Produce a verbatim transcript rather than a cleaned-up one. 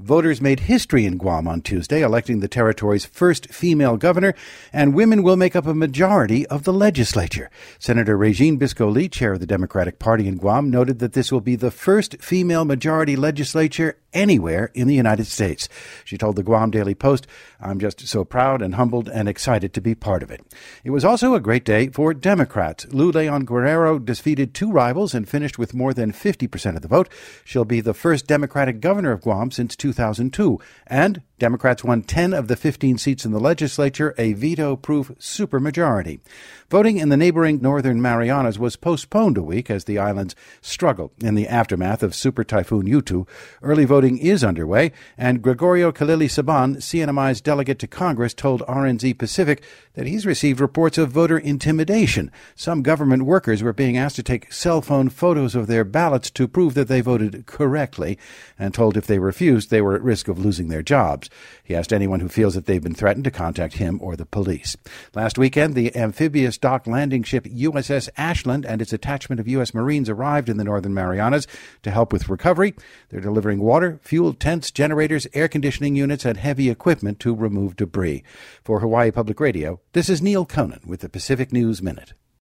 Voters made history in Guam on Tuesday, electing the territory's first female governor, and women will make up a majority of the legislature. Senator Regine Bisco-Lee, chair of the Democratic Party in Guam, noted that this will be the first female majority legislature anywhere in the United States. She told the Guam Daily Post, "I'm just so proud and humbled and excited to be part of it." It was also a great day for Democrats. Lou Leon Guerrero defeated two rivals and finished with more than fifty percent of the vote. She'll be the first Democratic governor of Guam since two thousand two. And Democrats won ten of the fifteen seats in the legislature, a veto-proof supermajority. Voting in the neighboring Northern Marianas was postponed a week as the islands struggle in the aftermath of Super Typhoon Yutu. Early voting is underway, and Gregorio Khalili Saban, C N M I's delegate to Congress, told R N Z Pacific that he's received reports of voter intimidation. Some government workers were being asked to take cell phone photos of their ballots to prove that they voted correctly, and told if they refused, they were at risk of losing their jobs. He asked anyone who feels that they've been threatened to contact him or the police. Last weekend, the amphibious dock landing ship U S S Ashland and its attachment of U S Marines arrived in the Northern Marianas to help with recovery. They're delivering water, fuel, tents, generators, air conditioning units, and heavy equipment to remove debris. For Hawaii Public Radio, this is Neil Conan with the Pacific News Minute.